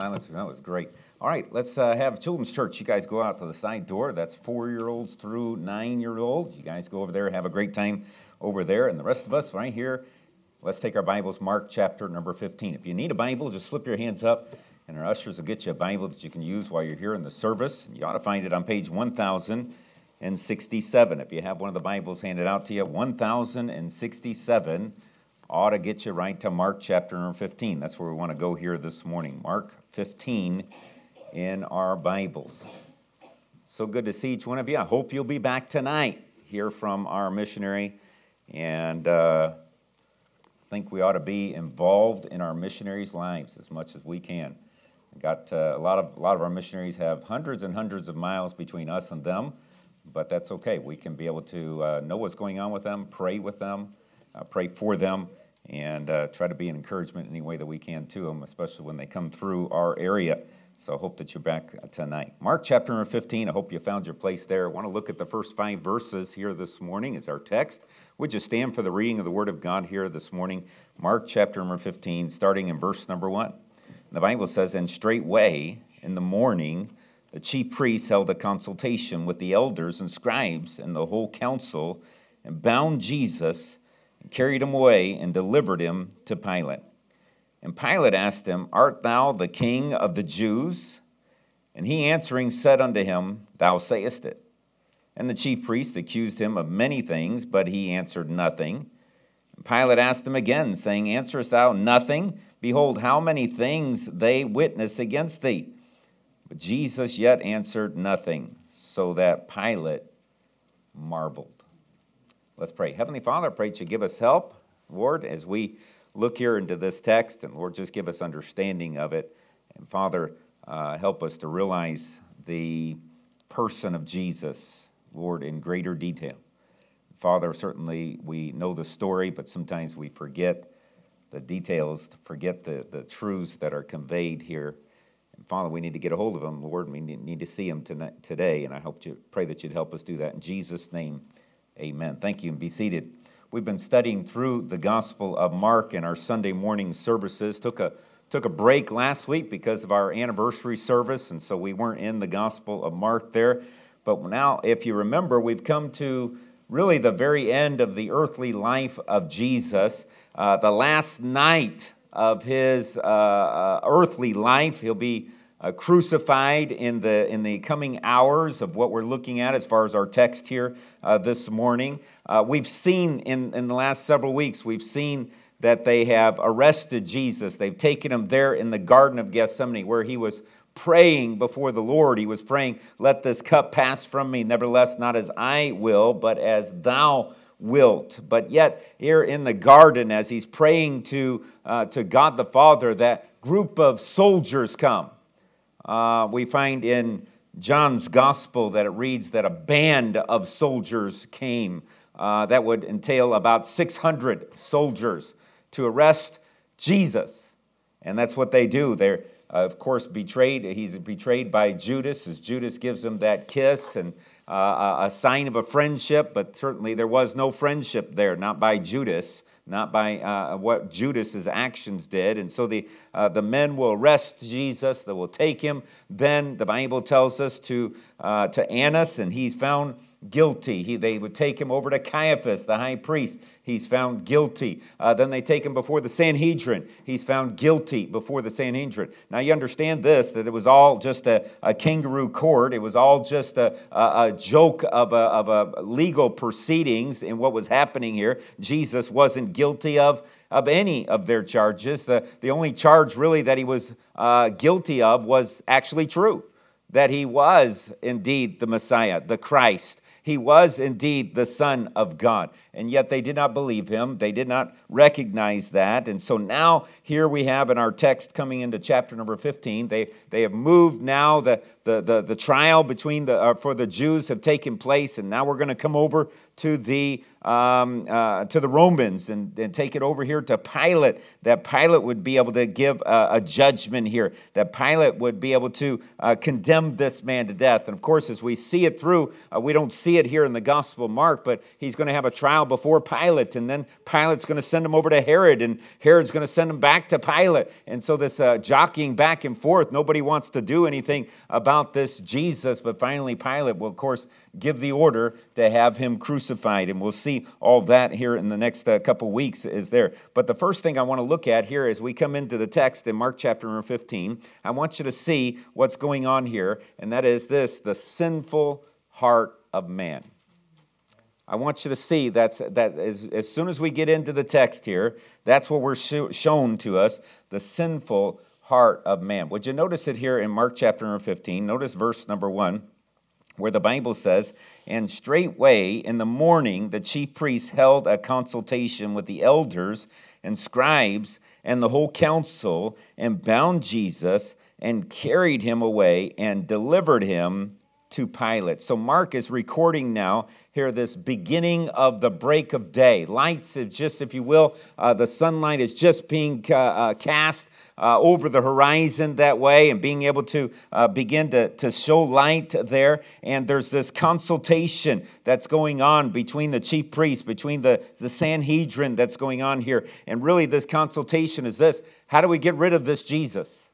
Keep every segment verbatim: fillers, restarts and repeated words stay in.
Silence, that was great. All right, let's uh, have Children's Church. You guys go out to the side door. That's four-year-olds through nine-year-old. You guys go over there, have a great time over there. And the rest of us right here, let's take our Bibles, Mark chapter number fifteen. If you need a Bible, just slip your hands up, and our ushers will get you a Bible that you can use while you're here in the service. You ought to find it on page one thousand sixty-seven. If you have one of the Bibles handed out to you, one thousand sixty-seven ought to get you right to Mark chapter number fifteen. That's where we want to go here this morning. Mark fifteen in our Bibles. So good to see each one of you. I hope you'll be back tonight, hear from our missionary, and uh, I think we ought to be involved in our missionaries' lives as much as we can. Got uh, a lot of a lot of our missionaries have hundreds and hundreds of miles between us and them, but that's okay. We can be able to uh, know what's going on with them, pray with them, uh, pray for them, and uh, try to be an encouragement in any way that we can to them, especially when they come through our area. So I hope that you're back tonight. Mark chapter number fifteen, I hope you found your place there. I want to look at the first five verses here this morning as our text. Would you stand for the reading of the Word of God here this morning? Mark chapter number fifteen, starting in verse number one. The Bible says, "And straightway in the morning the chief priests held a consultation with the elders and scribes and the whole council, and bound Jesus, and carried him away, and delivered him to Pilate. And Pilate asked him, Art thou the king of the Jews? And he answering said unto him, Thou sayest it. And the chief priests accused him of many things, but he answered nothing. And Pilate asked him again, saying, Answerest thou nothing? Behold, how many things they witness against thee. But Jesus yet answered nothing, so that Pilate marveled." Let's pray. Heavenly Father, I pray that you give us help, Lord, as we look here into this text, and Lord, just give us understanding of it. And Father, uh, help us to realize the person of Jesus, Lord, in greater detail. Father, certainly we know the story, but sometimes we forget the details, forget the, the truths that are conveyed here. And Father, we need to get a hold of them, Lord. We need, need to see them tonight, today, and I hope you pray that you'd help us do that. In Jesus' name, amen. Thank you, and be seated. We've been studying through the Gospel of Mark in our Sunday morning services. Took a took a break last week because of our anniversary service, and so we weren't in the Gospel of Mark there. But now, if you remember, we've come to really the very end of the earthly life of Jesus, uh, the last night of his uh, uh, earthly life. He'll be Uh, crucified in the in the coming hours of what we're looking at as far as our text here uh, this morning. Uh, we've seen in, in the last several weeks, we've seen that they have arrested Jesus. They've taken him there in the Garden of Gethsemane where he was praying before the Lord. He was praying, "Let this cup pass from me, nevertheless not as I will, but as thou wilt." But yet here in the garden, as he's praying to, uh, to God the Father, that group of soldiers come. Uh, we find in John's gospel that it reads that a band of soldiers came. Uh, that would entail about six hundred soldiers to arrest Jesus. And that's what they do. They're, uh, of course, betrayed. He's betrayed by Judas, as Judas gives him that kiss and uh, a sign of a friendship. But certainly there was no friendship there, not by Judas, not by uh, what Judas's actions did. And so the uh, the men will arrest Jesus. They will take him. Then the Bible tells us to uh, to Annas, and he's found guilty. He, they would take him over to Caiaphas, the high priest. He's found guilty. Uh, then they take him before the Sanhedrin. He's found guilty before the Sanhedrin. Now you understand this, that it was all just a, a kangaroo court. It was all just a, a, a joke of a, of a legal proceedings in what was happening here. Jesus wasn't guilty of, of any of their charges. The, the only charge really that he was uh, guilty of was actually true, that he was indeed the Messiah, the Christ. He was indeed the Son of God, and yet they did not believe him. They did not recognize that, and so now here we have in our text coming into chapter number fifteen, they they have moved now, the the the, the trial between the uh, for the Jews have taken place, and now we're going to come over to the um, uh, to the Romans and, and take it over here to Pilate, that Pilate would be able to give a, a judgment here, that Pilate would be able to uh, condemn this man to death. And of course, as we see it through, uh, we don't see see it here in the Gospel of Mark, but he's going to have a trial before Pilate, and then Pilate's going to send him over to Herod, and Herod's going to send him back to Pilate. And so this uh, jockeying back and forth, nobody wants to do anything about this Jesus, but finally Pilate will, of course, give the order to have him crucified, and we'll see all that here in the next uh, couple weeks is there. But the first thing I want to look at here as we come into the text in Mark chapter number fifteen, I want you to see what's going on here, and that is this, the sinful heart of man. I want you to see that's, that as, as soon as we get into the text here, that's what we're sh- shown to us, the sinful heart of man. Would you notice it here in Mark chapter number fifteen? Notice verse number one, where the Bible says, "And straightway in the morning the chief priests held a consultation with the elders and scribes and the whole council, and bound Jesus and carried him away and delivered him to Pilate." So Mark is recording now here this beginning of the break of day. Lights is just, if you will, uh, the sunlight is just being uh, uh, cast uh, over the horizon that way, and being able to uh, begin to, to show light there. And there's this consultation that's going on between the chief priests, between the, the Sanhedrin that's going on here. And really this consultation is this: how do we get rid of this Jesus?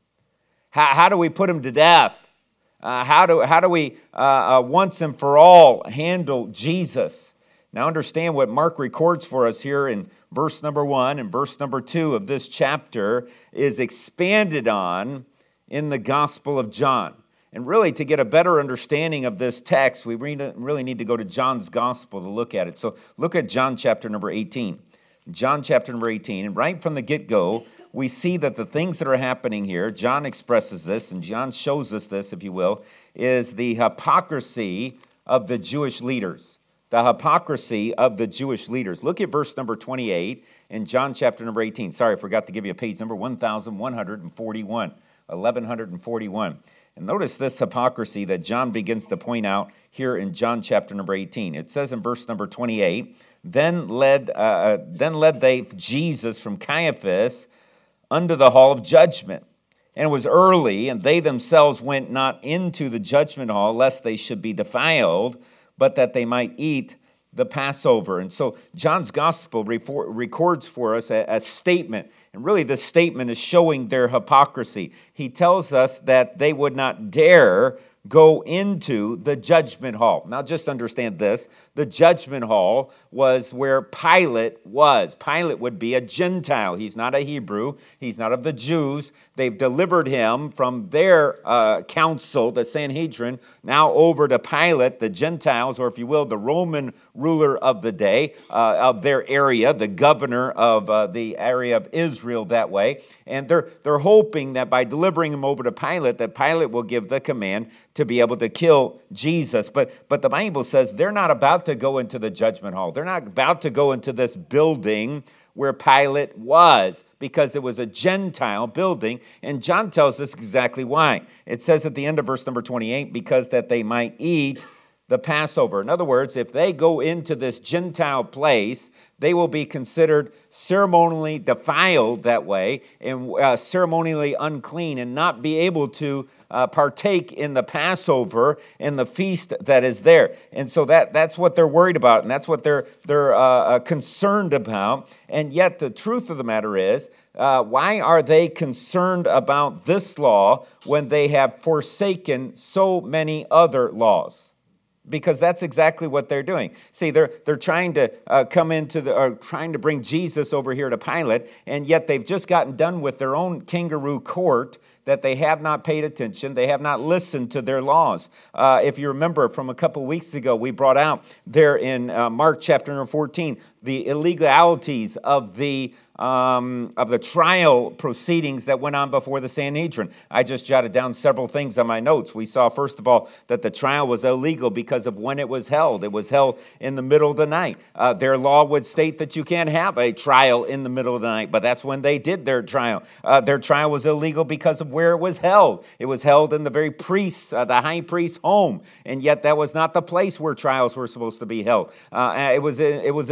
How, how do we put him to death? Uh, how do how do we uh, uh, once and for all handle Jesus? Now understand what Mark records for us here in verse number one and verse number two of this chapter is expanded on in the Gospel of John. And really, to get a better understanding of this text, we really need to go to John's Gospel to look at it. So look at John chapter number eighteen. John chapter number eighteen, and right from the get-go, we see that the things that are happening here, John expresses this, and John shows us this, if you will, is the hypocrisy of the Jewish leaders. The hypocrisy of the Jewish leaders. Look at verse number twenty-eight in John chapter number eighteen. Sorry, I forgot to give you a page number, one thousand one hundred forty-one, eleven forty-one. And notice this hypocrisy that John begins to point out here in John chapter number eighteen. It says in verse number twenty-eight, Then led, uh, then led they Jesus from Caiaphas unto the hall of judgment. And it was early, and they themselves went not into the judgment hall, lest they should be defiled, but that they might eat the Passover. And so John's gospel records for us a, a statement. And really this statement is showing their hypocrisy. He tells us that they would not dare go into the judgment hall. Now just understand this. The judgment hall was where Pilate was. Pilate would be a Gentile. He's not a Hebrew. He's not of the Jews. They've delivered him from their uh, council, the Sanhedrin, now over to Pilate, the Gentiles, or if you will, the Roman ruler of the day, uh, of their area, the governor of uh, the area of Israel that way. And they're, they're hoping that by delivering him over to Pilate, that Pilate will give the command to be able to kill Jesus. But, but the Bible says they're not about to go into the judgment hall. They're not about to go into this building where Pilate was, because it was a Gentile building. And John tells us exactly why. It says at the end of verse number twenty-eight, because that they might eat the Passover. In other words, if they go into this Gentile place, they will be considered ceremonially defiled that way, and uh, ceremonially unclean, and not be able to uh, partake in the Passover and the feast that is there. And so that, that's what they're worried about, and that's what they're, they're uh, concerned about. And yet the truth of the matter is, uh, why are they concerned about this law when they have forsaken so many other laws? Because that's exactly what they're doing. See, they're they're trying to uh, come into the, or trying to bring Jesus over here to Pilate, and yet they've just gotten done with their own kangaroo court that they have not paid attention. They have not listened to their laws. Uh, if you remember from a couple weeks ago, we brought out there in uh, Mark chapter number fourteen, the illegalities of the Um, of the trial proceedings that went on before the Sanhedrin. I just jotted down several things on my notes. We saw, first of all, that the trial was illegal because of when it was held. It was held in the middle of the night. Uh, their law would state that you can't have a trial in the middle of the night, but that's when they did their trial. Uh, their trial was illegal because of where it was held. It was held in the very priest, uh, the high priest's home, and yet that was not the place where trials were supposed to be held. Uh, it was it was illegal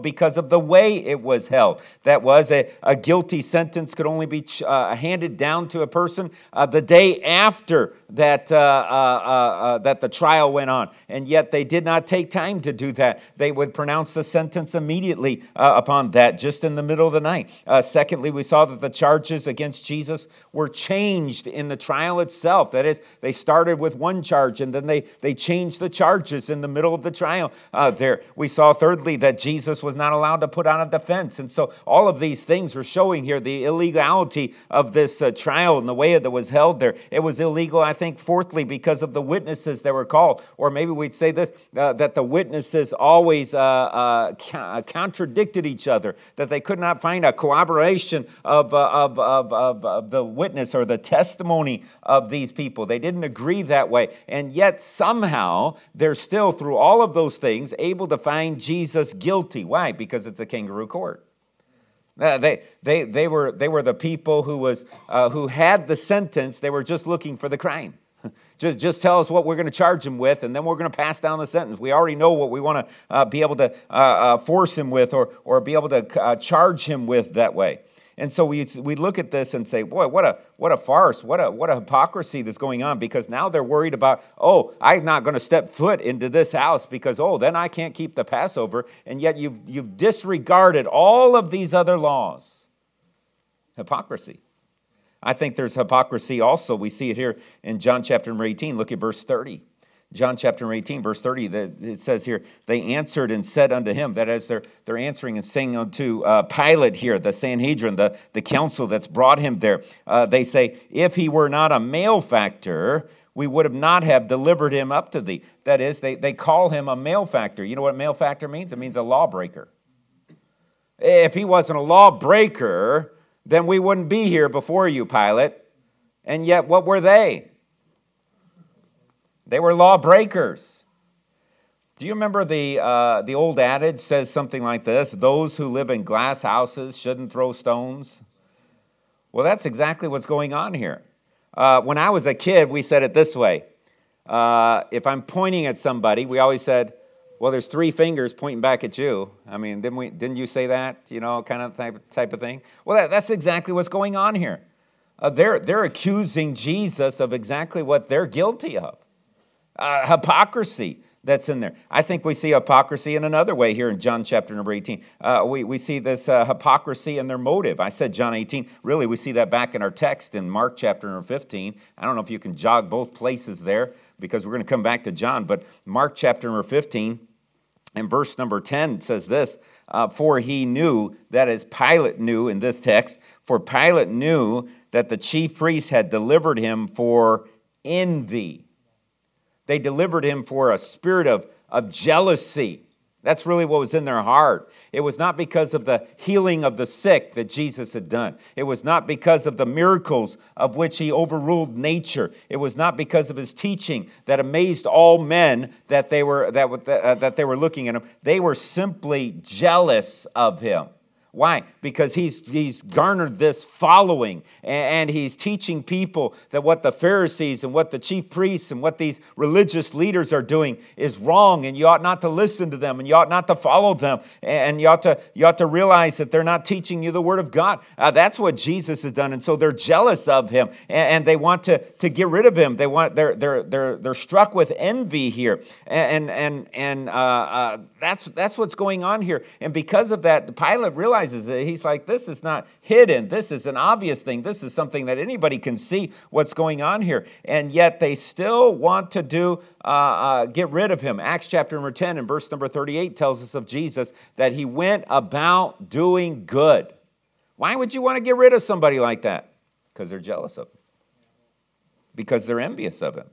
because of the way it was held. That was a, a guilty sentence could only be uh, handed down to a person uh, the day after that, uh, uh, uh, uh, that the trial went on. And yet they did not take time to do that. They would pronounce the sentence immediately uh, upon that, just in the middle of the night. Uh, secondly, we saw that the charges against Jesus were changed in the trial itself. That is, they started with one charge and then they, they changed the charges in the middle of the trial uh, there. We saw, thirdly, that Jesus was not allowed to put on a defense. And so all of these things are showing here the illegality of this uh, trial and the way that was held there. It was illegal, I think, fourthly, because of the witnesses that were called. Or maybe we'd say this, uh, that the witnesses always uh, uh, ca- contradicted each other, that they could not find a corroboration of, uh, of, of, of, of the witness or the testimony of these people. They didn't agree that way. And yet somehow they're still, through all of those things, able to find Jesus guilty. Why? Because it's a kangaroo court. Uh, they, they, they, were, they were the people who, was, uh, who had the sentence. They were just looking for the crime. Just, just tell us what we're going to charge him with, and then we're going to pass down the sentence. We already know what we want to uh, be able to uh, uh, force him with or, or be able to uh, charge him with that way. And so we we look at this and say, boy, what a what a farce, what a what a hypocrisy that's going on, because now they're worried about, oh, I'm not going to step foot into this house because, oh, then I can't keep the Passover. And yet you've you've disregarded all of these other laws. Hypocrisy. I think there's hypocrisy also. We see it here in John chapter number eighteen. Look at verse thirty. John chapter eighteen, verse thirty, it says here, they answered and said unto him, that as they're, they're answering and saying unto uh, Pilate here, the Sanhedrin, the, the council that's brought him there, uh, they say, if he were not a malefactor, we would have not have delivered him up to thee. That is, they, they call him a malefactor. You know what malefactor means? It means a lawbreaker. If he wasn't a lawbreaker, then we wouldn't be here before you, Pilate. And yet, what were they? They were lawbreakers. Do you remember the uh, the old adage says something like this? Those who live in glass houses shouldn't throw stones. Well, that's exactly what's going on here. Uh, when I was a kid, we said it this way. Uh, if I'm pointing at somebody, we always said, well, there's three fingers pointing back at you. I mean, didn't we? Didn't you say that? You know, kind of type, type of thing. Well, that, that's exactly what's going on here. Uh, they're they're accusing Jesus of exactly what they're guilty of. Uh, hypocrisy that's in there. I think we see hypocrisy in another way here in John chapter number eighteen. Uh, we, we see this uh, hypocrisy in their motive. I said John eighteen. Really, we see that back in our text in Mark chapter number fifteen. I don't know if you can jog both places there because we're going to come back to John. But Mark chapter number fifteen and verse number ten says this, uh, for he knew, that is Pilate knew in this text, for Pilate knew that the chief priests had delivered him for envy. They delivered him for a spirit of, of jealousy. That's really what was in their heart. It was not because of the healing of the sick that Jesus had done. It was not because of the miracles of which he overruled nature. It was not because of his teaching that amazed all men that they were that, uh, that they were looking at him. They were simply jealous of him. Why? Because he's he's garnered this following, and he's teaching people that what the Pharisees and what the chief priests and what these religious leaders are doing is wrong, and you ought not to listen to them, and you ought not to follow them, and you ought to you ought to realize that they're not teaching you the Word of God. Uh, that's what Jesus has done, and so they're jealous of him, and, and they want to, to get rid of him. They want they're they're they're they're struck with envy here, and and and uh, uh, that's that's what's going on here, and because of that, Pilate realized. He's like, this is not hidden. This is an obvious thing. This is something that anybody can see what's going on here. And yet they still want to do, uh, uh, get rid of him. Acts chapter number ten and verse number thirty-eight tells us of Jesus that he went about doing good. Why would you want to get rid of somebody like that? Because they're jealous of him. Because they're envious of him.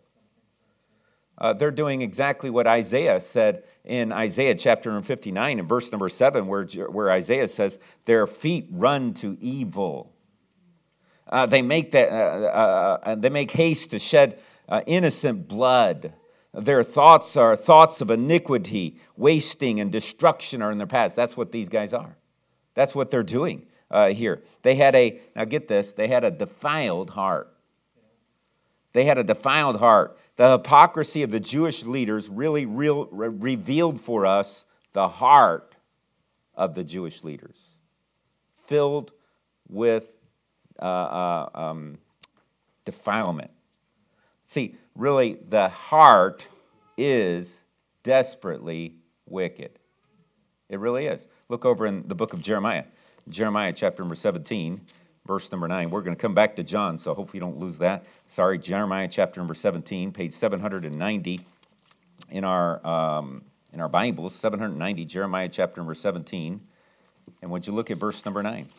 Uh, they're doing exactly what Isaiah said in Isaiah chapter fifty-nine and verse number seven, where, where Isaiah says, their feet run to evil. Uh, they make that. Uh, uh, they make haste to shed uh, innocent blood. Their thoughts are thoughts of iniquity, wasting, and destruction are in their paths. That's what these guys are. That's what they're doing uh, here. They had a, now get this, they had a defiled heart. They had a defiled heart. The hypocrisy of the Jewish leaders really real, re- revealed for us the heart of the Jewish leaders, filled with uh, uh, um, defilement. See, really, the heart is desperately wicked. It really is. Look over in the book of Jeremiah. Jeremiah chapter number seventeen, verse number nine. We're going to come back to John, so hope you don't lose that. Sorry, Jeremiah chapter number seventeen, page seven hundred ninety in our um, in our Bibles, seven hundred ninety, Jeremiah chapter number seventeen. And would you look at verse number nine?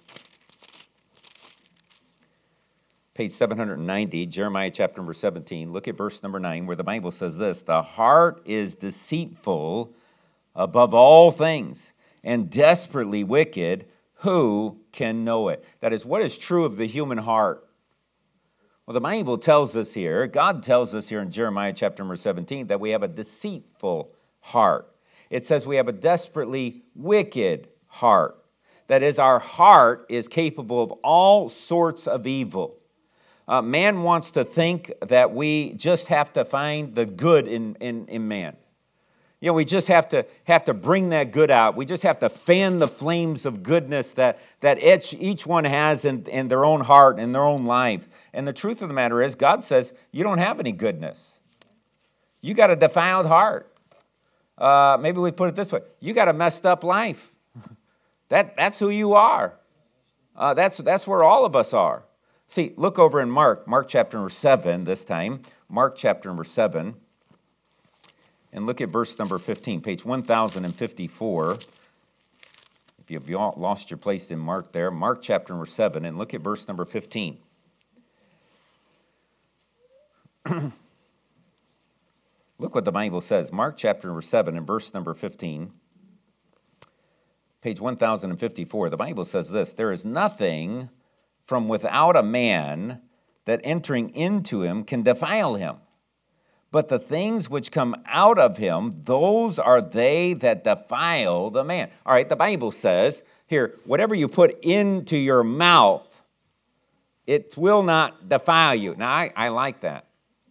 Page seven hundred ninety, Jeremiah chapter number seventeen. Look at verse number nine, where the Bible says this: the heart is deceitful above all things and desperately wicked. Who can know it? That is, what is true of the human heart? Well, the Bible tells us here, God tells us here in Jeremiah chapter number seventeen, that we have a deceitful heart. It says we have a desperately wicked heart. That is, our heart is capable of all sorts of evil. Uh, man wants to think that we just have to find the good in, in, in man. You know, we just have to have to bring that good out. We just have to fan the flames of goodness that, that each, each one has in, in their own heart, in their own life. And the truth of the matter is, God says, you don't have any goodness. You got a defiled heart. Uh, maybe we put it this way. You got a messed up life. That, that's who you are. Uh, that's, that's where all of us are. See, look over in Mark, Mark chapter number seven this time. Mark chapter number seven. And look at verse number fifteen, page one thousand fifty-four. If you've lost your place in Mark there, Mark chapter number seven, and look at verse number fifteen. Look what the Bible says. Mark chapter number seven and verse number fifteen. Page one thousand fifty-four, the Bible says this: there is nothing from without a man that entering into him can defile him. But the things which come out of him, those are they that defile the man. All right, the Bible says here, whatever you put into your mouth, it will not defile you. Now, I, I like that.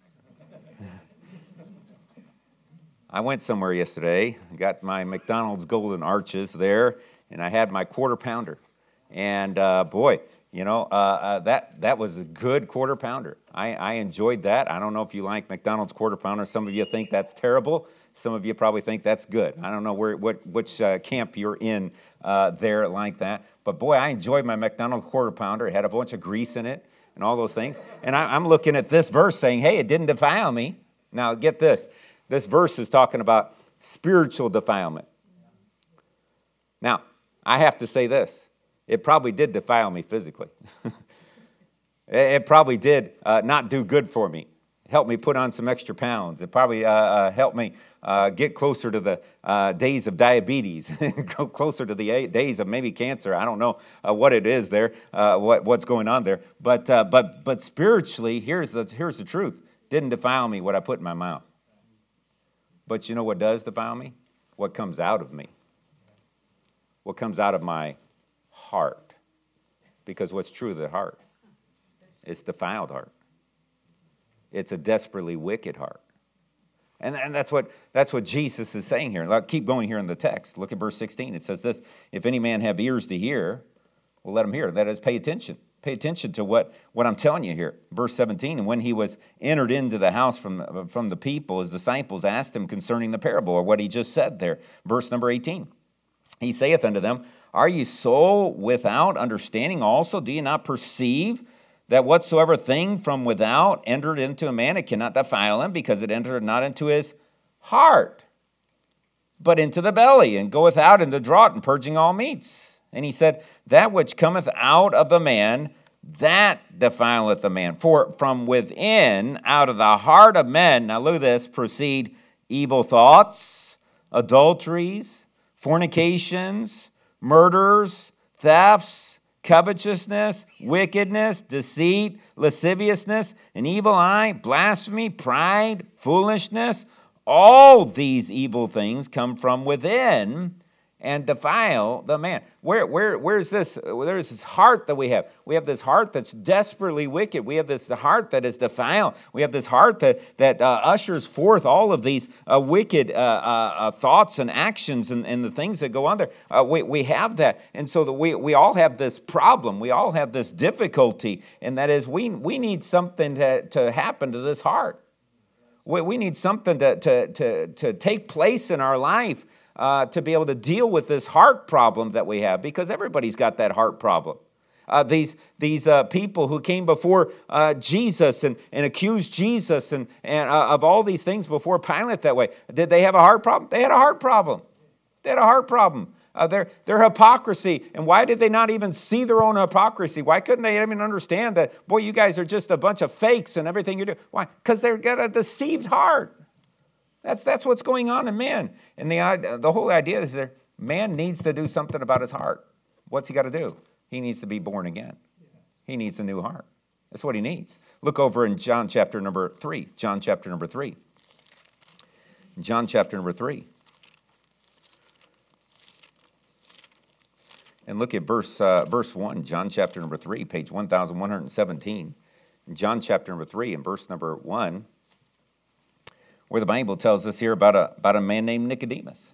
I went somewhere yesterday, got my McDonald's Golden Arches there, and I had my quarter pounder. And uh, boy, you know, uh, uh, that that was a good quarter pounder. I, I enjoyed that. I don't know if you like McDonald's quarter pounder. Some of you think that's terrible. Some of you probably think that's good. I don't know where what which uh, camp you're in uh, there like that. But boy, I enjoyed my McDonald's quarter pounder. It had a bunch of grease in it and all those things. And I, I'm looking at this verse saying, hey, it didn't defile me. Now, get this. This verse is talking about spiritual defilement. Now, I have to say this. It probably did defile me physically. It probably did uh, not do good for me. Helped me put on some extra pounds. It probably uh, uh, helped me uh, get closer to the uh, days of diabetes, go closer to the days of maybe cancer. I don't know uh, what it is there, uh, what, what's going on there. But uh, but but spiritually, here's the here's the truth. Didn't defile me what I put in my mouth. But you know what does defile me? What comes out of me. What comes out of my heart. Because what's true of the heart? It's defiled heart. It's a desperately wicked heart. And, and that's what that's what Jesus is saying here. I'll keep going here in the text. Look at verse sixteen. It says this: if any man have ears to hear, well, let him hear. That is, pay attention. Pay attention to what, what I'm telling you here. Verse seventeen, and when he was entered into the house from, from the people, his disciples asked him concerning the parable, or what he just said there. Verse number eighteen. He saith unto them, are you so without understanding also? Do you not perceive that whatsoever thing from without entered into a man, it cannot defile him, because it entered not into his heart, but into the belly, and goeth out into draught, and purging all meats. And he said, that which cometh out of the man, that defileth the man. For from within, out of the heart of men, now look at this, proceed evil thoughts, adulteries, fornications, murders, thefts, covetousness, wickedness, deceit, lasciviousness, an evil eye, blasphemy, pride, foolishness. All these evil things come from within, and defile the man. Where, where, where's this? There's this heart that we have. We have this heart that's desperately wicked. We have this heart that is defiled. We have this heart that, that uh, ushers forth all of these uh, wicked uh, uh, uh, thoughts and actions and, and the things that go on there. Uh, we, we have that. And so that we, we all have this problem. We all have this difficulty, and that is we, we need something to, to happen to this heart. We, we need something to, to, to, to take place in our life Uh, to be able to deal with this heart problem that we have, because everybody's got that heart problem. Uh, these these uh, people who came before uh, Jesus and, and accused Jesus and, and uh, of all these things before Pilate that way, did they have a heart problem? They had a heart problem. They had a heart problem. Uh, their, their hypocrisy. And why did they not even see their own hypocrisy? Why couldn't they even understand that, boy, you guys are just a bunch of fakes and everything you do? Why? Because they've got a deceived heart. That's that's what's going on in man. And the, the whole idea is that man needs to do something about his heart. What's he got to do? He needs to be born again. He needs a new heart. That's what he needs. Look over in John chapter number three. John chapter number three. John chapter number three. And look at verse uh, verse one. John chapter number three, page one thousand one hundred seventeen. John chapter number three and verse number one. Where the Bible tells us here about a, about a man named Nicodemus.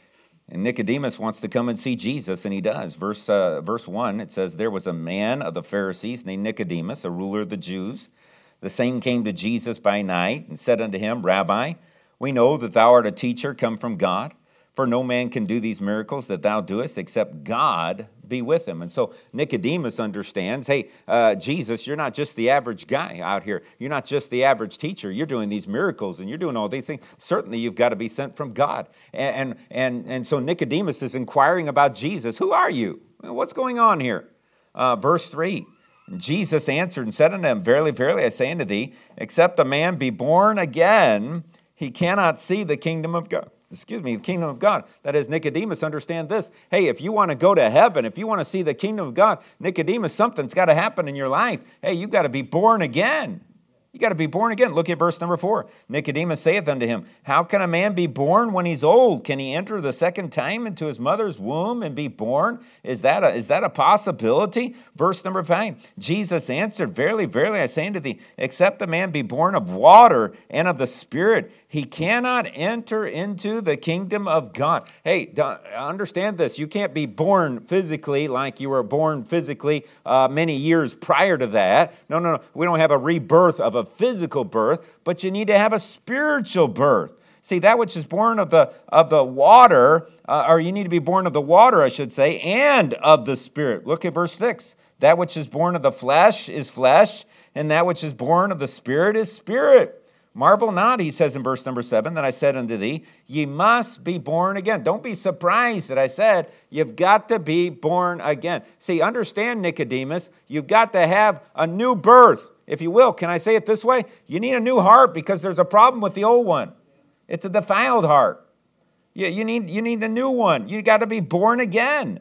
And Nicodemus wants to come and see Jesus, and he does. Verse, uh, verse one, it says, there was a man of the Pharisees named Nicodemus, a ruler of the Jews. The same came to Jesus by night and said unto him, Rabbi, we know that thou art a teacher come from God, for no man can do these miracles that thou doest except God be with him. And so Nicodemus understands, hey, uh, Jesus, you're not just the average guy out here. You're not just the average teacher. You're doing these miracles and you're doing all these things. Certainly you've got to be sent from God. And, and, and, and so Nicodemus is inquiring about Jesus. Who are you? What's going on here? Uh, verse three, Jesus answered and said unto him, Verily, verily, I say unto thee, except a man be born again, he cannot see the kingdom of God. Excuse me, the kingdom of God. That is, Nicodemus, understand this. Hey, if you want to go to heaven, if you want to see the kingdom of God, Nicodemus, something's got to happen in your life. Hey, you've got to be born again. You got to be born again. Look at verse number four. Nicodemus saith unto him, How can a man be born when he's old? Can he enter the second time into his mother's womb and be born? Is that a, is that a possibility? Verse number five. Jesus answered, Verily, verily, I say unto thee, except a man be born of water and of the Spirit, he cannot enter into the kingdom of God. Hey, understand this. You can't be born physically like you were born physically uh, many years prior to that. No, no, no. We don't have a rebirth of a physical birth, but you need to have a spiritual birth. See, that which is born of the of the water, uh, or you need to be born of the water, I should say, and of the Spirit. Look at verse six. That which is born of the flesh is flesh, and that which is born of the Spirit is spirit. Marvel not, he says in verse number seven, that I said unto thee, ye must be born again. Don't be surprised that I said, you've got to be born again. See, understand, Nicodemus, you've got to have a new birth, if you will. Can I say it this way? You need a new heart because there's a problem with the old one. It's a defiled heart. You, you need, you need the new one. You got to be born again.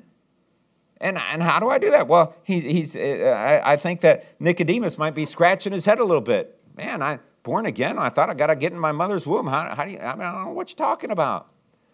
And, and how do I do that? Well, he, he's. Uh, I, I think that Nicodemus might be scratching his head a little bit. Man, I... Born again? I thought I got to get in my mother's womb. How, how do you, I, mean, I don't know what you're talking about.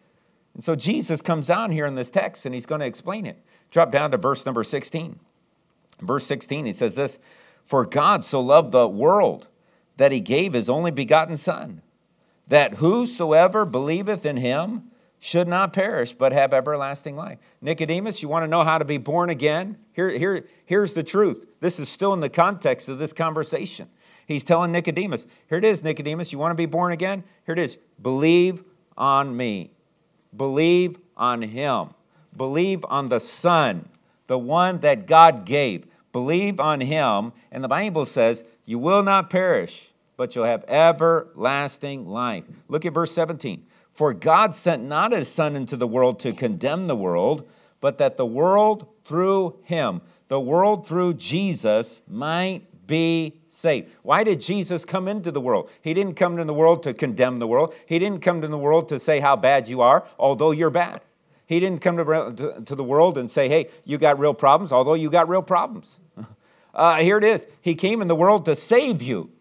And so Jesus comes down here in this text and he's going to explain it. Drop down to verse number sixteen. Verse sixteen, he says this, For God so loved the world that he gave his only begotten Son, that whosoever believeth in him should not perish, but have everlasting life. Nicodemus, you want to know how to be born again? Here, here, here's the truth. This is still in the context of this conversation. He's telling Nicodemus, here it is, Nicodemus, you want to be born again? Here it is, believe on me. Believe on him. Believe on the Son, the one that God gave. Believe on him, and the Bible says, you will not perish, but you'll have everlasting life. Look at verse seventeen. For God sent not his Son into the world to condemn the world, but that the world through him, the world through Jesus, might be saved. Why did Jesus come into the world? He didn't come into the world to condemn the world. He didn't come to the world to say how bad you are, although you're bad. He didn't come to, to, to the world and say, hey, you got real problems, although you got real problems. Uh, here it is. He came in the world to save you.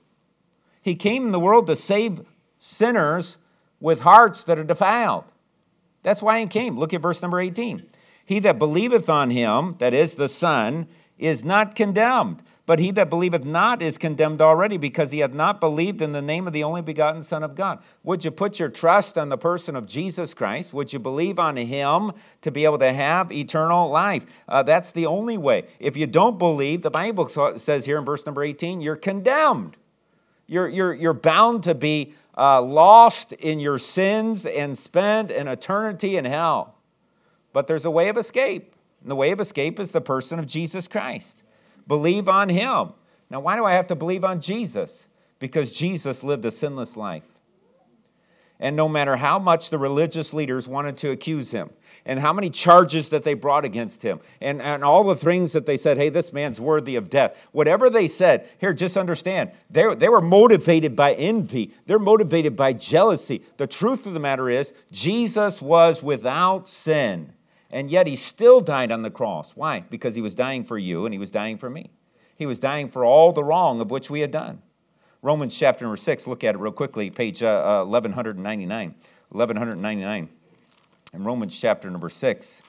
He came in the world to save sinners with hearts that are defiled. That's why he came. Look at verse number eighteen. He that believeth on him, that is the Son, is not condemned. But he that believeth not is condemned already, because he hath not believed in the name of the only begotten Son of God. Would you put your trust on the person of Jesus Christ? Would you believe on him to be able to have eternal life? Uh, that's the only way. If you don't believe, the Bible says here in verse number eighteen, you're condemned. You're, you're, you're bound to be uh, lost in your sins and spend an eternity in hell. But there's a way of escape. And the way of escape is the person of Jesus Christ. Believe on him. Now, why do I have to believe on Jesus? Because Jesus lived a sinless life. And no matter how much the religious leaders wanted to accuse him, and how many charges that they brought against him, and, and all the things that they said, hey, this man's worthy of death. Whatever they said, here, just understand, they, they were motivated by envy. They're motivated by jealousy. The truth of the matter is, Jesus was without sin. And yet he still died on the cross. Why? Because he was dying for you and he was dying for me. He was dying for all the wrong of which we had done. Romans chapter number six, look at it real quickly, page uh, uh, eleven ninety-nine. eleven ninety-nine. In Romans chapter number six.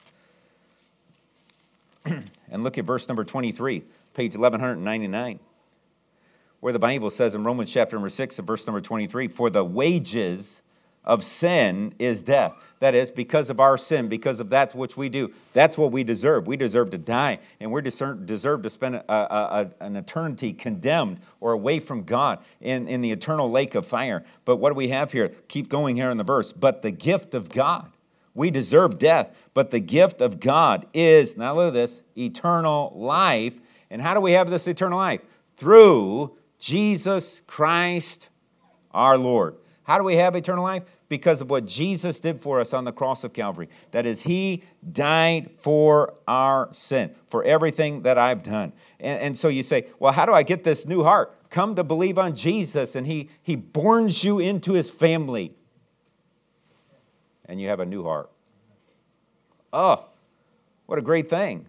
And look at verse number twenty-three, page eleven ninety-nine. Where the Bible says in Romans chapter number six, and verse number twenty-three, for the wages of sin is death. That is, because of our sin, because of that which we do, that's what we deserve. We deserve to die, and we deserve to spend a, a, a, an eternity condemned or away from God in, in the eternal lake of fire. But what do we have here? Keep going here in the verse. But the gift of God. We deserve death, but the gift of God is, now look at this, eternal life. And how do we have this eternal life? Through Jesus Christ our Lord. How do we have eternal life? Because of what Jesus did for us on the cross of Calvary. That is, he died for our sin, for everything that I've done. And, and so you say, well, how do I get this new heart? Come to believe on Jesus, and he, he borns you into his family. And you have a new heart. Oh, what a great thing.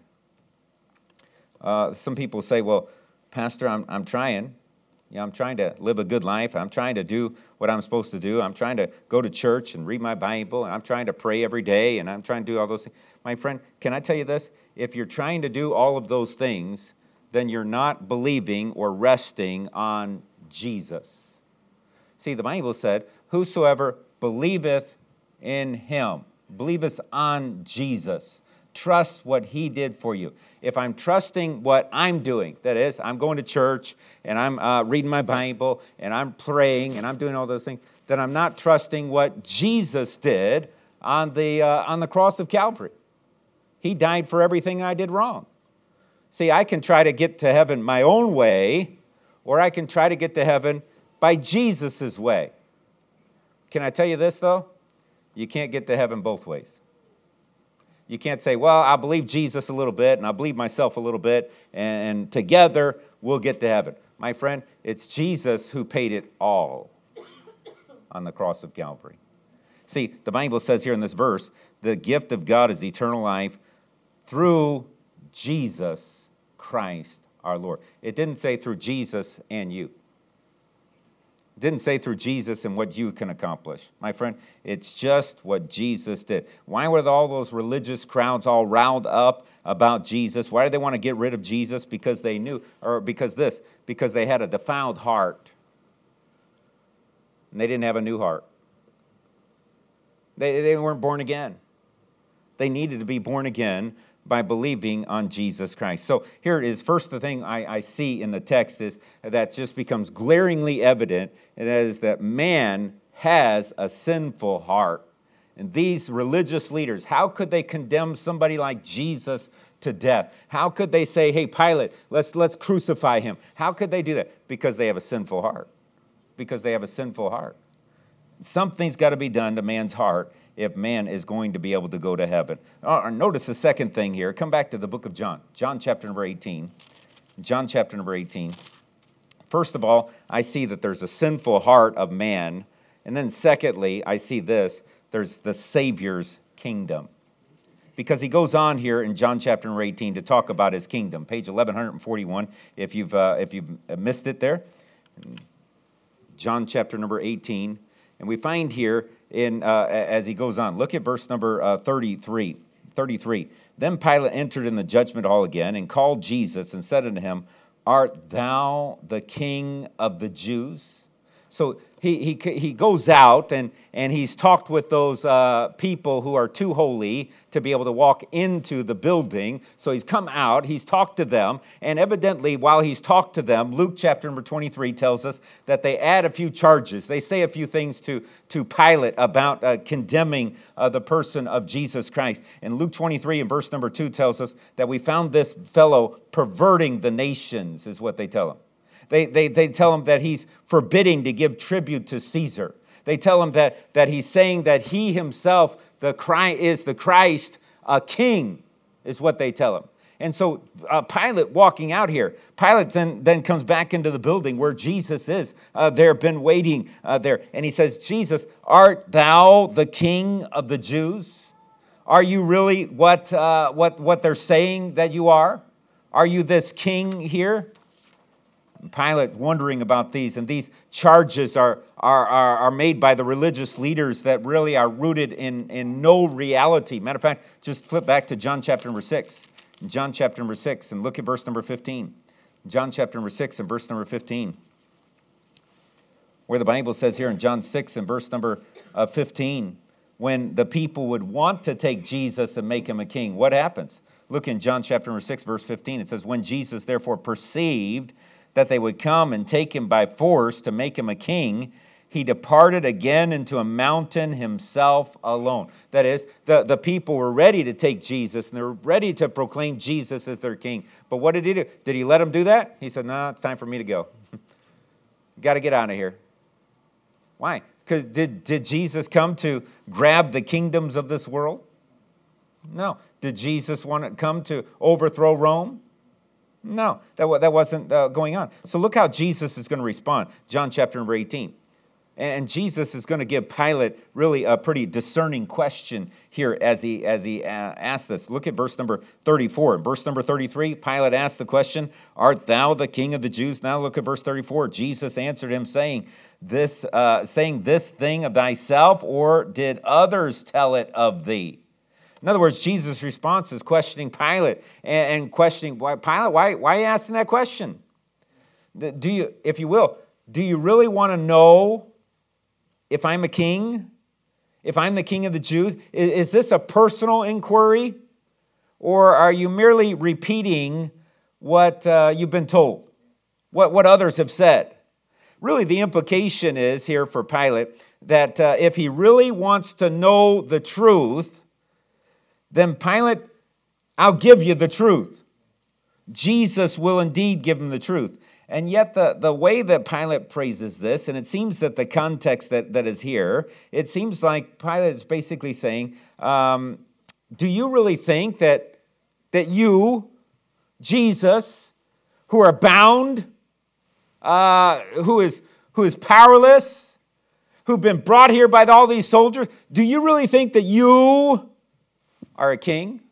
Uh, some people say, well, Pastor, I'm, I'm trying. You know, I'm trying to live a good life. I'm trying to do what I'm supposed to do. I'm trying to go to church and read my Bible. And I'm trying to pray every day. And I'm trying to do all those things. My friend, can I tell you this? If you're trying to do all of those things, then you're not believing or resting on Jesus. See, the Bible said, whosoever believeth in him, believeth on Jesus, trust what he did for you. If I'm trusting what I'm doing, that is, I'm going to church and I'm uh, reading my Bible and I'm praying and I'm doing all those things, then I'm not trusting what Jesus did on the uh, on the cross of Calvary. He died for everything I did wrong. See, I can try to get to heaven my own way, or I can try to get to heaven by Jesus' way. Can I tell you this, though? You can't get to heaven both ways. You can't say, well, I believe Jesus a little bit, and I believe myself a little bit, and together we'll get to heaven. My friend, it's Jesus who paid it all on the cross of Calvary. See, the Bible says here in this verse, the gift of God is eternal life through Jesus Christ our Lord. It didn't say through Jesus and you. It didn't say through Jesus and what you can accomplish. My friend, it's just what Jesus did. Why were all those religious crowds all riled up about Jesus? Why did they want to get rid of Jesus? Because they knew, or because this, because they had a defiled heart. And they didn't have a new heart. They, they weren't born again. They needed to be born again by believing on Jesus Christ. So here it is. First, the thing I, I see in the text is that just becomes glaringly evident, and that is that man has a sinful heart. And these religious leaders, how could they condemn somebody like Jesus to death? How could they say, hey, Pilate, let's, let's crucify him? How could they do that? Because they have a sinful heart. Because they have a sinful heart. Something's got to be done to man's heart if man is going to be able to go to heaven. Uh, notice the second thing here. Come back to the book of John. John chapter number eighteen. John chapter number eighteen. First of all, I see that there's a sinful heart of man. And then secondly, I see this. There's the Savior's kingdom. Because he goes on here in John chapter number eighteen to talk about his kingdom. Page eleven forty-one, if you've, uh, if you've missed it there. John chapter number eighteen. And we find here in uh, as he goes on, look at verse number uh, thirty-three. thirty-three. Then Pilate entered in the judgment hall again and called Jesus and said unto him, Art thou the King of the Jews? So he he he goes out and, and he's talked with those uh, people who are too holy to be able to walk into the building. So he's come out, he's talked to them, and evidently while he's talked to them, Luke chapter number twenty-three tells us that they add a few charges. They say a few things to, to Pilate about uh, condemning uh, the person of Jesus Christ. And Luke twenty-three and verse number two tells us that we found this fellow perverting the nations, is what they tell him. They, they, they tell him that he's forbidding to give tribute to Caesar. They tell him that, that he's saying that he himself the Christ, is the Christ, a king, is what they tell him. And so uh, Pilate walking out here, Pilate then, then comes back into the building where Jesus is. Uh, they've been waiting uh, there. And he says, Jesus, art thou the King of the Jews? Are you really what, uh, what, what they're saying that you are? Are you this king here? Pilate wondering about these, and these charges are, are, are, are made by the religious leaders that really are rooted in, in no reality. Matter of fact, just flip back to John chapter number six. John chapter number six, and look at verse number fifteen. John chapter number six and verse number fifteen. Where the Bible says here in John six and verse number uh, fifteen, when the people would want to take Jesus and make him a king, what happens? Look in John chapter number six, verse fifteen. It says, when Jesus therefore perceived that they would come and take him by force to make him a king, he departed again into a mountain himself alone. That is, the, the people were ready to take Jesus, and they were ready to proclaim Jesus as their king. But what did he do? Did he let them do that? He said, no, it's time for me to go. Got to get out of here. Why? Because did, did Jesus come to grab the kingdoms of this world? No. Did Jesus want to come to overthrow Rome? No, that, that wasn't uh, going on. So look how Jesus is going to respond. John chapter number eighteen. And Jesus is going to give Pilate really a pretty discerning question here as he as he uh, asks this. Look at verse number thirty-four. In verse number thirty-three, Pilate asked the question, Art thou the King of the Jews? Now look at verse thirty-four. Jesus answered him, saying, "This, uh, saying this thing of thyself, or did others tell it of thee?" In other words, Jesus' response is questioning Pilate and, and questioning, why, Pilate, why, why are you asking that question? Do you, if you will, do you really want to know if I'm a king? If I'm the King of the Jews? Is, is this a personal inquiry? Or are you merely repeating what uh, you've been told, what, what others have said? Really, the implication is here for Pilate that uh, if he really wants to know the truth, then Pilate, I'll give you the truth. Jesus will indeed give him the truth. And yet the, the way that Pilate phrases this, and it seems that the context that, that is here, it seems like Pilate is basically saying, um, do you really think that, that you, Jesus, who are bound, uh, who is, who is powerless, who've been brought here by all these soldiers, do you really think that you are a king?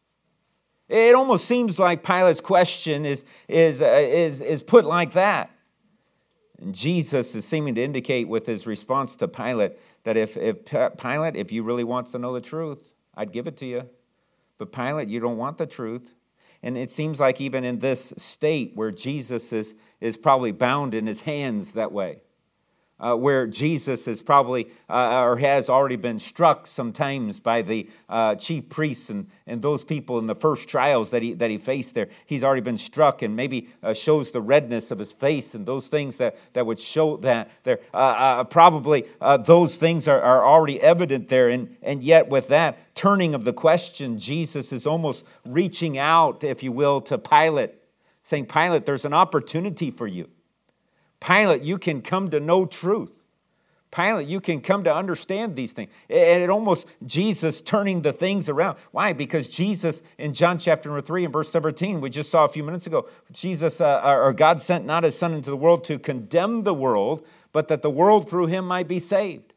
It almost seems like Pilate's question is, is, uh, is, is put like that. And Jesus is seeming to indicate with his response to Pilate that if, if Pilate, if you really wants to know the truth, I'd give it to you. But Pilate, you don't want the truth. And it seems like even in this state where Jesus is, is probably bound in his hands that way, Uh, where Jesus is probably uh, or has already been struck sometimes by the uh, chief priests and, and those people in the first trials that he that he faced there. He's already been struck and maybe uh, shows the redness of his face and those things that, that would show that there. Uh, uh, probably uh, those things are, are already evident there. And, and yet with that turning of the question, Jesus is almost reaching out, if you will, to Pilate, saying, Pilate, there's an opportunity for you. Pilate, you can come to know truth. Pilate, you can come to understand these things. And it almost, Jesus turning the things around. Why? Because Jesus, in John chapter number three and verse seventeen, we just saw a few minutes ago, Jesus, uh, or God sent not his Son into the world to condemn the world, but that the world through him might be saved.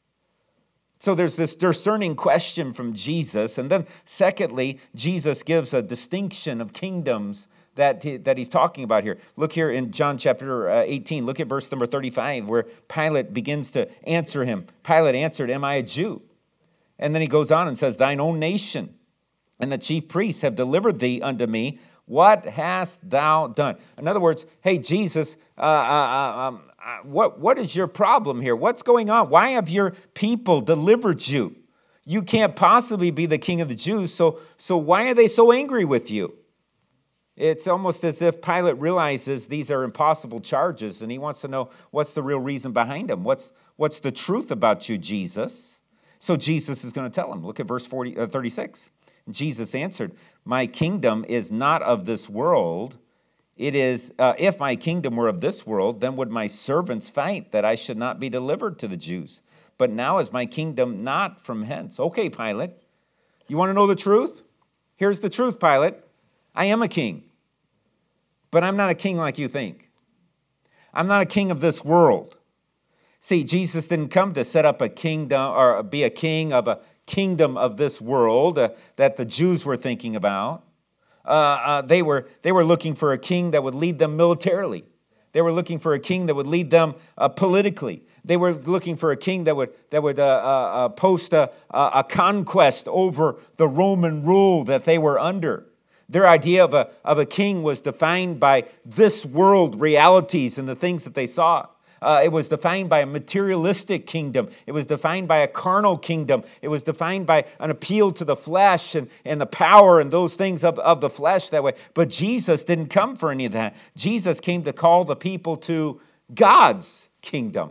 So there's this discerning question from Jesus. And then secondly, Jesus gives a distinction of kingdoms that, he, that he's talking about here. Look here in John chapter uh, eighteen. Look at verse number thirty-five, where Pilate begins to answer him. Pilate answered, am I a Jew? And then he goes on and says, thine own nation and the chief priests have delivered thee unto me. What hast thou done? In other words, hey, Jesus, uh, uh, um, uh, what, what is your problem here? What's going on? Why have your people delivered you? You can't possibly be the king of the Jews, so, so why are they so angry with you? It's almost as if Pilate realizes these are impossible charges, and he wants to know what's the real reason behind them. What's, what's the truth about you, Jesus? So Jesus is going to tell him. Look at verse forty, uh, thirty-six. Jesus answered, my kingdom is not of this world. It is, uh, if my kingdom were of this world, then would my servants fight that I should not be delivered to the Jews. But now is my kingdom not from hence. Okay, Pilate, you want to know the truth? Here's the truth, Pilate. I am a king, but I'm not a king like you think. I'm not a king of this world. See, Jesus didn't come to set up a kingdom or be a king of a kingdom of this world uh, that the Jews were thinking about. Uh, uh, they were, they were looking for a king that would lead them militarily. They were looking for a king that would lead them uh, politically. They were looking for a king that would that would uh, uh, post a, a conquest over the Roman rule that they were under. Their idea of a, of a king was defined by this world realities and the things that they saw. Uh, it was defined by a materialistic kingdom. It was defined by a carnal kingdom. It was defined by an appeal to the flesh and, and the power and those things of, of the flesh that way. But Jesus didn't come for any of that. Jesus came to call the people to God's kingdom.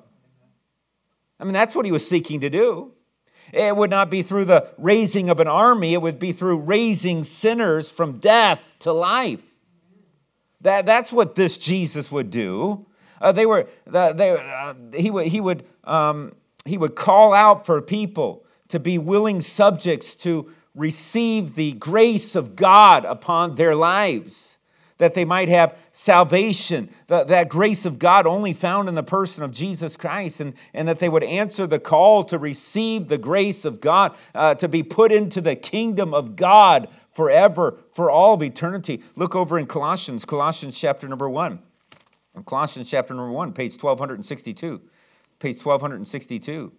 I mean, that's what he was seeking to do. It would not be through the raising of an army. It would be through raising sinners from death to life. That, that's what this Jesus would do. Uh, they were. Uh, they, uh, he would. He would. Um, he would call out for people to be willing subjects to receive the grace of God upon their lives, that they might have salvation. The, that grace of God only found in the person of Jesus Christ, and, and that they would answer the call to receive the grace of God, uh, to be put into the kingdom of God forever, for all of eternity. Look over in Colossians, Colossians chapter number one. In Colossians chapter number one, page twelve sixty-two. Page twelve sixty-two.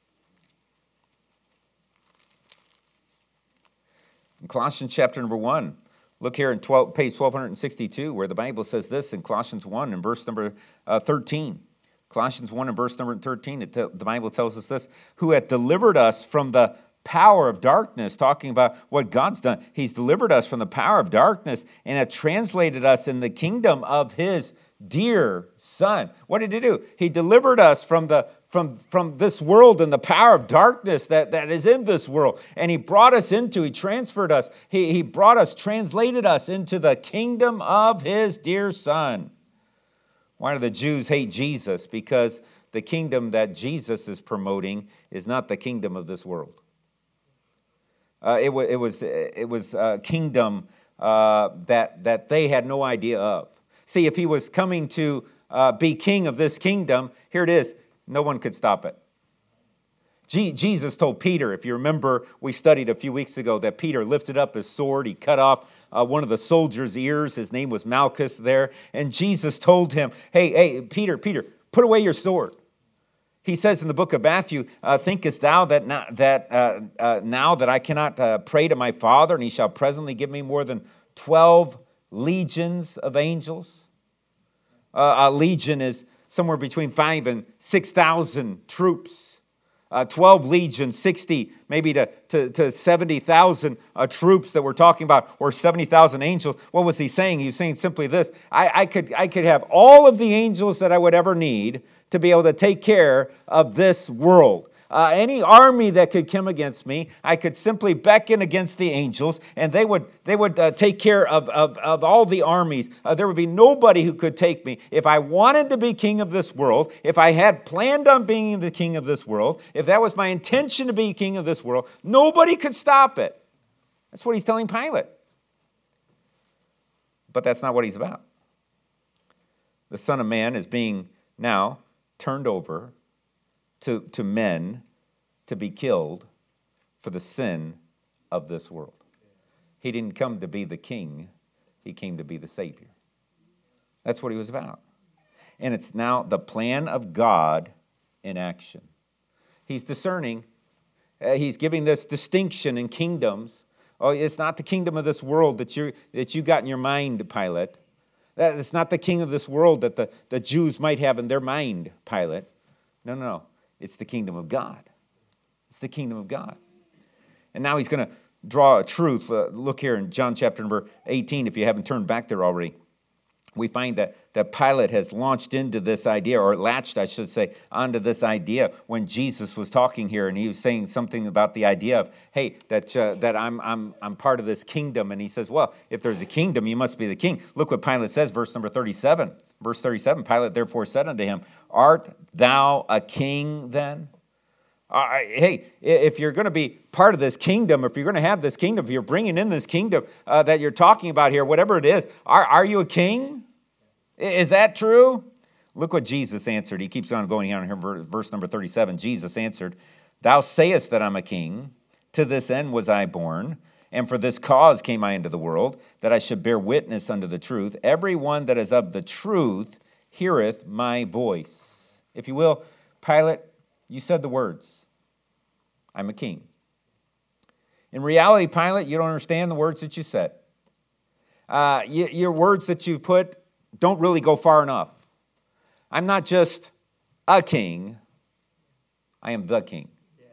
In Colossians chapter number one, look here in twelve, page twelve sixty-two, where the Bible says this in Colossians one and verse number uh, thirteen. Colossians one and verse number thirteen, it te- the Bible tells us this, who hath delivered us from the power of darkness, talking about what God's done. He's delivered us from the power of darkness and hath translated us in the kingdom of his dear Son. What did he do? He delivered us from the from, from this world and the power of darkness that, that is in this world. And he brought us into, he transferred us, he, he brought us, translated us into the kingdom of his dear Son. Why do the Jews hate Jesus? Because the kingdom that Jesus is promoting is not the kingdom of this world. Uh, it, w- it was it was a kingdom uh, that that they had no idea of. See, if he was coming to uh, be king of this kingdom, here it is. No one could stop it. G- Jesus told Peter, if you remember, we studied a few weeks ago that Peter lifted up his sword. He cut off uh, one of the soldiers' ears. His name was Malchus there. And Jesus told him, hey, hey, Peter, Peter, put away your sword. He says in the book of Matthew, uh, thinkest thou that, not, that uh, uh, now that I cannot uh, pray to my Father, and he shall presently give me more than twelve legions of angels? Uh, a legion is somewhere between five and six thousand troops. Uh, twelve legions, sixty, maybe to, to, to seventy thousand uh, troops that we're talking about, or seventy thousand angels. What was he saying? He was saying simply this, I, I, could, I could have all of the angels that I would ever need to be able to take care of this world. Uh, any army that could come against me, I could simply beckon against the angels, and they would they would uh, take care of, of, of all the armies. Uh, there would be nobody who could take me. If I wanted to be king of this world, if I had planned on being the king of this world, if that was my intention to be king of this world, nobody could stop it. That's what he's telling Pilate. But that's not what he's about. The Son of Man is being now turned over To, to men to be killed for the sin of this world. He didn't come to be the king. He came to be the Savior. That's what he was about. And it's now the plan of God in action. He's discerning. Uh, he's giving this distinction in kingdoms. Oh, it's not the kingdom of this world that you that you got in your mind, Pilate. That, it's not the king of this world that the, the Jews might have in their mind, Pilate. No, no, no. It's the kingdom of God. It's the kingdom of God. And now he's going to draw a truth. Uh, look here in John chapter number eighteen, if you haven't turned back there already. We find that, that Pilate has launched into this idea, or latched, I should say, onto this idea when Jesus was talking here, and he was saying something about the idea of, hey, that uh, that I'm I'm I'm part of this kingdom, and he says, well, if there's a kingdom, you must be the king. Look what Pilate says, verse number thirty-seven. Verse thirty-seven, Pilate therefore said unto him, art thou a king then? Uh, hey, if you're going to be part of this kingdom, if you're going to have this kingdom, if you're bringing in this kingdom uh, that you're talking about here, whatever it is, are, are you a king? Is that true? Look what Jesus answered. He keeps on going on here, verse number thirty-seven. Jesus answered, thou sayest that I'm a king. To this end was I born, and for this cause came I into the world, that I should bear witness unto the truth. Everyone that is of the truth heareth my voice. If you will, Pilate, you said the words, I'm a king. In reality, Pilate, you don't understand the words that you said. Uh, you, your words that you put don't really go far enough. I'm not just a king, I am the king. Yeah.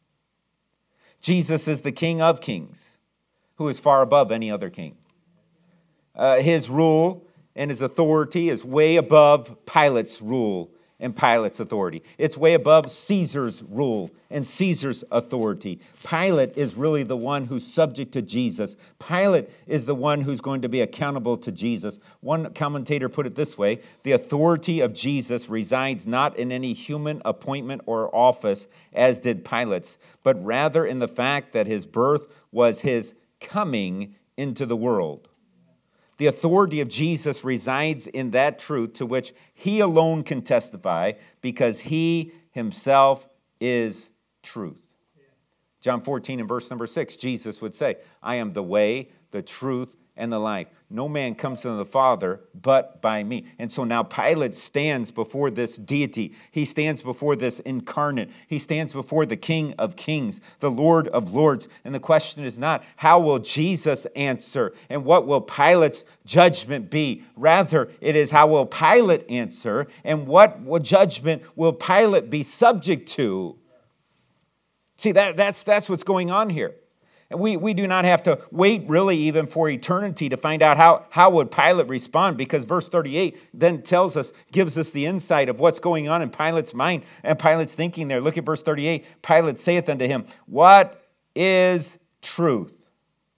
Jesus is the King of kings, who is far above any other king. Uh, his rule and his authority is way above Pilate's rule and Pilate's authority. It's way above Caesar's rule and Caesar's authority. Pilate is really the one who's subject to Jesus. Pilate is the one who's going to be accountable to Jesus. One commentator put it this way, the authority of Jesus resides not in any human appointment or office, as did Pilate's, but rather in the fact that his birth was his coming into the world. The authority of Jesus resides in that truth to which he alone can testify, because he himself is truth. John fourteen and verse number six, Jesus would say, I am the way, the truth, and the life. No man comes to the Father but by me. And so now Pilate stands before this deity. He stands before this incarnate. He stands before the King of kings, the Lord of lords. And the question is not, how will Jesus answer? And what will Pilate's judgment be? Rather, it is, how will Pilate answer? And what, what judgment will Pilate be subject to? See, that, that's, that's what's going on here. And we, we do not have to wait really even for eternity to find out how, how would Pilate respond, because verse thirty-eight then tells us, gives us the insight of what's going on in Pilate's mind and Pilate's thinking there. Look at verse thirty-eight. Pilate saith unto him, what is truth?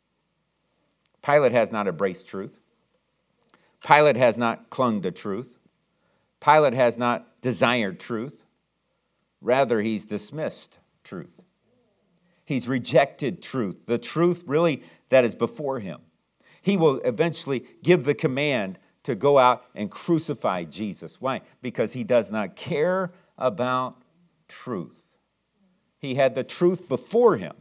Pilate has not embraced truth. Pilate has not clung to truth. Pilate has not desired truth. Rather, he's dismissed truth. He's rejected truth, the truth really that is before him. He will eventually give the command to go out and crucify Jesus. Why? Because he does not care about truth. He had the truth before him,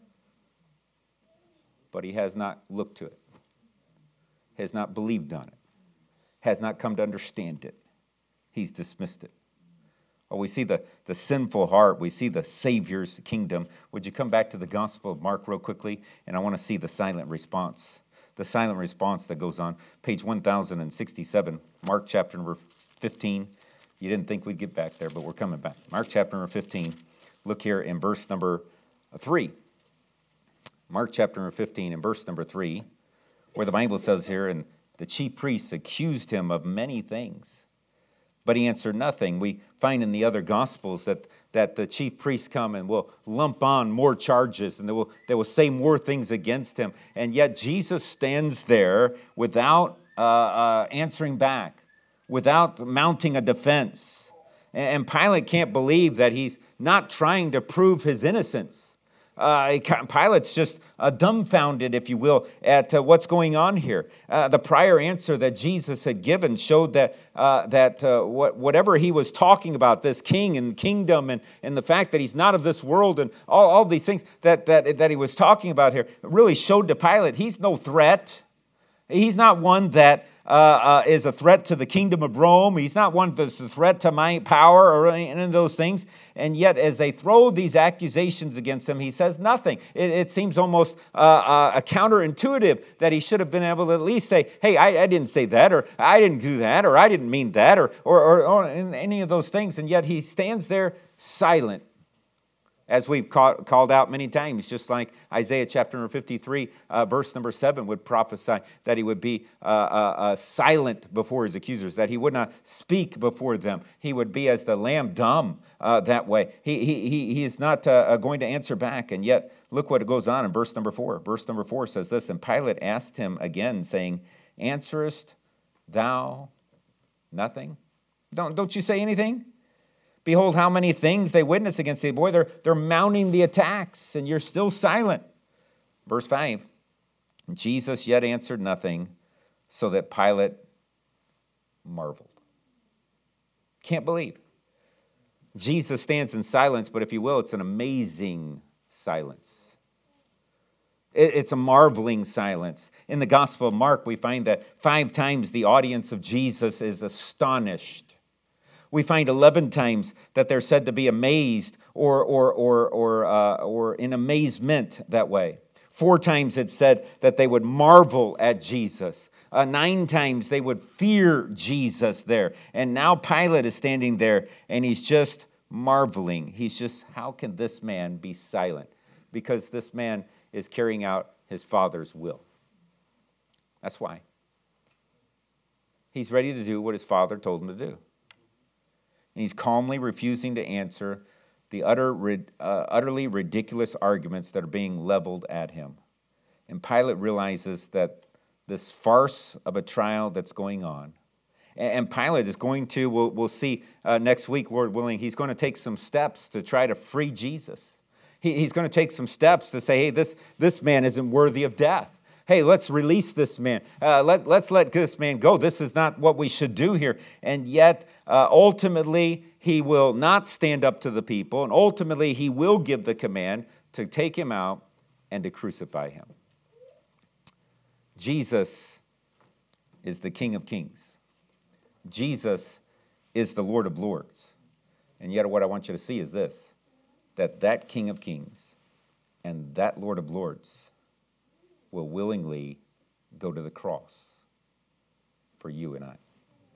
but he has not looked to it, has not believed on it, has not come to understand it. He's dismissed it. Oh, we see the, the sinful heart. We see the Savior's kingdom. Would you come back to the Gospel of Mark real quickly? And I want to see the silent response. The silent response that goes on. Page one thousand sixty-seven, Mark chapter number fifteen. You didn't think we'd get back there, but we're coming back. Mark chapter number fifteen. Look here in verse number three. Mark chapter number fifteen and verse number three, where the Bible says here, and the chief priests accused him of many things, but he answered nothing. We find in the other Gospels that, that the chief priests come and will lump on more charges, and they will, they will say more things against him. And yet Jesus stands there without uh, uh, answering back, without mounting a defense. And, and Pilate can't believe that he's not trying to prove his innocence. Uh, Pilate's just uh, dumbfounded, if you will, at uh, what's going on here. Uh, the prior answer that Jesus had given showed that uh, that uh, what, whatever he was talking about, this king and kingdom and, and the fact that he's not of this world and all, all these things that, that, that he was talking about here, really showed to Pilate he's no threat. He's not one that uh, uh, is a threat to the kingdom of Rome. He's not one that's a threat to my power or any of those things. And yet, as they throw these accusations against him, he says nothing. It, it seems almost uh, uh, a counterintuitive that he should have been able to at least say, hey, I, I didn't say that, or I didn't do that, or I didn't mean that, or, or, or, or any of those things. And yet he stands there silent, as we've call, called out many times, just like Isaiah chapter number fifty-three, uh, verse number seven would prophesy that he would be uh, uh, uh, silent before his accusers, that he would not speak before them. He would be as the lamb dumb uh, that way. He, he, he, he is not uh, going to answer back. And yet, look what goes on in verse number four. Verse number four says this, and Pilate asked him again, saying, answerest thou nothing? Don't, don't you say anything? Behold, how many things they witness against thee. Boy, they're, they're mounting the attacks, and you're still silent. Verse five, Jesus yet answered nothing, so that Pilate marveled. Can't believe. Jesus stands in silence, but if you will, it's an amazing silence. It, it's a marveling silence. In the Gospel of Mark, we find that five times the audience of Jesus is astonished. We find eleven times that they're said to be amazed or, or, or, or, uh, or in amazement that way. Four times it's said that they would marvel at Jesus. Uh, nine times they would fear Jesus there. And now Pilate is standing there and he's just marveling. He's just, how can this man be silent? Because this man is carrying out his Father's will. That's why. He's ready to do what his Father told him to do. And he's calmly refusing to answer the utter, uh, utterly ridiculous arguments that are being leveled at him. And Pilate realizes that this farce of a trial that's going on, and Pilate is going to, we'll, we'll see uh, next week, Lord willing, he's going to take some steps to try to free Jesus. He, he's going to take some steps to say, hey, this, this man isn't worthy of death. Hey, let's release this man. Uh, let, let's let this man go. This is not what we should do here. And yet, uh, ultimately, he will not stand up to the people. And ultimately, he will give the command to take him out and to crucify him. Jesus is the King of Kings. Jesus is the Lord of Lords. And yet, what I want you to see is this, that that King of Kings and that Lord of Lords will willingly go to the cross for you and I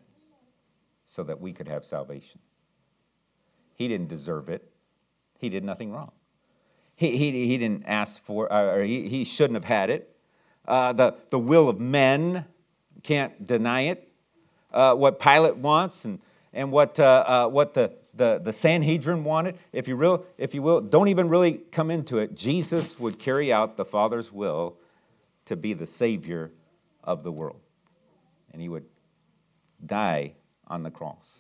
so that we could have salvation. He didn't deserve it. He did nothing wrong. He, he, he didn't ask for, or he, he shouldn't have had it. Uh, the, the will of men can't deny it. Uh, what Pilate wants and, and what, uh, uh, what the, the, the Sanhedrin wanted, if you, real, if you will, don't even really come into it. Jesus would carry out the Father's will to be the Savior of the world. And he would die on the cross.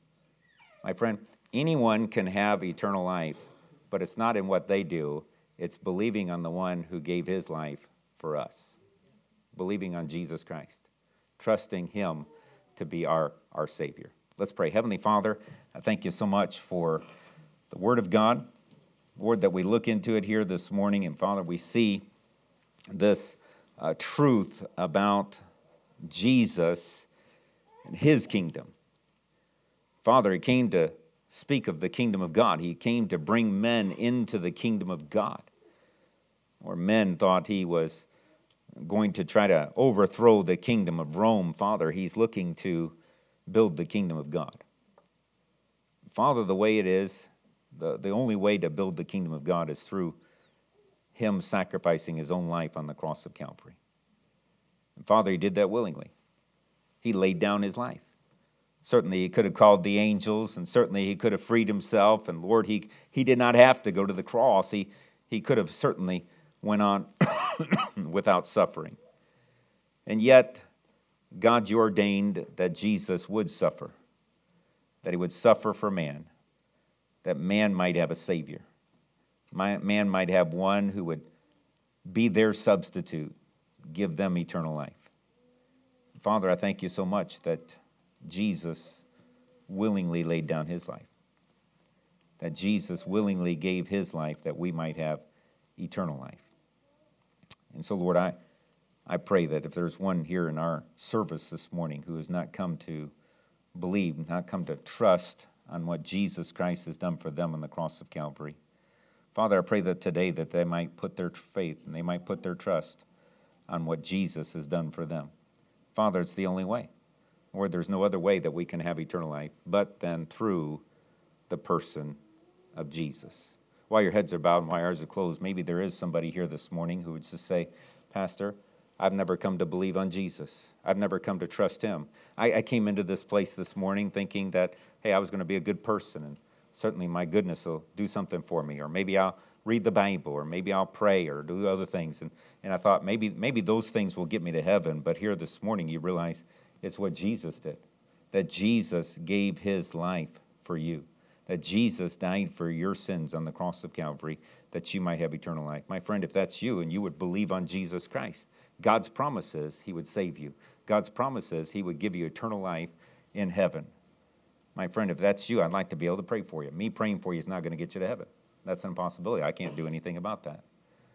My friend, anyone can have eternal life, but it's not in what they do. It's believing on the one who gave his life for us. Believing on Jesus Christ. Trusting him to be our, our Savior. Let's pray. Heavenly Father, I thank you so much for the Word of God. Lord, that we look into it here this morning. And Father, we see this Uh, truth about Jesus and his kingdom. Father, he came to speak of the kingdom of God. He came to bring men into the kingdom of God. Or men thought he was going to try to overthrow the kingdom of Rome. Father, he's looking to build the kingdom of God. Father, the way it is, the, the only way to build the kingdom of God is through him sacrificing his own life on the cross of Calvary. And Father, he did that willingly. He laid down his life. Certainly he could have called the angels, and certainly he could have freed himself. And Lord, he, he did not have to go to the cross. He, he could have certainly went on without suffering. And yet, God, you ordained that Jesus would suffer, that he would suffer for man, that man might have a Savior. Man might have one who would be their substitute, give them eternal life. Father, I thank you so much that Jesus willingly laid down his life, that Jesus willingly gave his life that we might have eternal life. And so, Lord, I, I pray that if there's one here in our service this morning who has not come to believe, not come to trust on what Jesus Christ has done for them on the cross of Calvary, Father, I pray that today that they might put their faith and they might put their trust on what Jesus has done for them. Father, it's the only way. Lord, there's no other way that we can have eternal life but then through the person of Jesus. While your heads are bowed and while your eyes are closed, maybe there is somebody here this morning who would just say, Pastor, I've never come to believe on Jesus. I've never come to trust him. I, I came into this place this morning thinking that, hey, I was going to be a good person, and certainly my goodness will do something for me, or maybe I'll read the Bible, or maybe I'll pray or do other things. And, and I thought maybe, maybe those things will get me to heaven, but here this morning you realize it's what Jesus did, that Jesus gave his life for you, that Jesus died for your sins on the cross of Calvary, that you might have eternal life. My friend, if that's you and you would believe on Jesus Christ, God's promise is he would save you. God's promise is he would give you eternal life in heaven. My friend, if that's you, I'd like to be able to pray for you. Me praying for you is not going to get you to heaven. That's an impossibility. I can't do anything about that.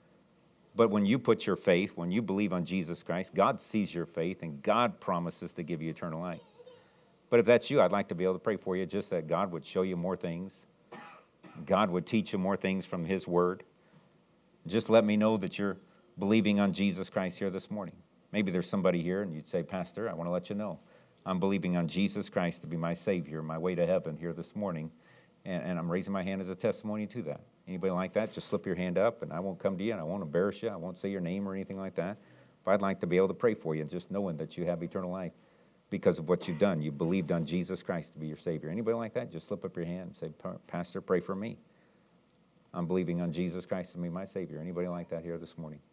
But when you put your faith, when you believe on Jesus Christ, God sees your faith and God promises to give you eternal life. But if that's you, I'd like to be able to pray for you, just that God would show you more things. God would teach you more things from his word. Just let me know that you're believing on Jesus Christ here this morning. Maybe there's somebody here and you'd say, Pastor, I want to let you know I'm believing on Jesus Christ to be my Savior, my way to heaven here this morning, and, and I'm raising my hand as a testimony to that. Anybody like that? Just slip your hand up, and I won't come to you, and I won't embarrass you. I won't say your name or anything like that. But I'd like to be able to pray for you, just knowing that you have eternal life because of what you've done. You believed on Jesus Christ to be your Savior. Anybody like that? Just slip up your hand and say, Pastor, pray for me. I'm believing on Jesus Christ to be my Savior. Anybody like that here this morning?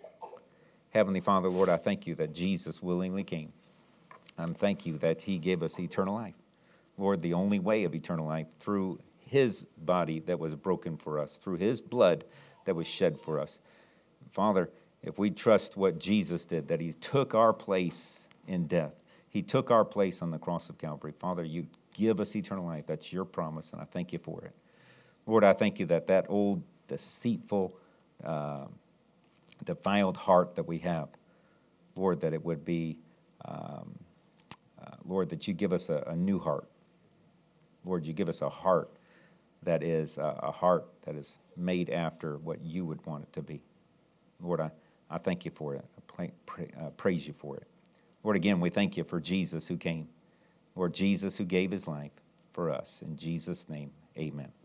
Heavenly Father, Lord, I thank you that Jesus willingly came. I thank you that he gave us eternal life. Lord, the only way of eternal life through his body that was broken for us, through his blood that was shed for us. Father, if we trust what Jesus did, that he took our place in death, he took our place on the cross of Calvary. Father, you give us eternal life. That's your promise, and I thank you for it. Lord, I thank you that that old, deceitful, uh, defiled heart that we have, Lord, that it would be, um, uh, Lord, that you give us a, a new heart. Lord, you give us a heart that is a, a heart that is made after what you would want it to be. Lord, I, I thank you for it. I pray, pray, uh, praise you for it. Lord, again, we thank you for Jesus who came. Lord, Jesus who gave his life for us. In Jesus' name, amen.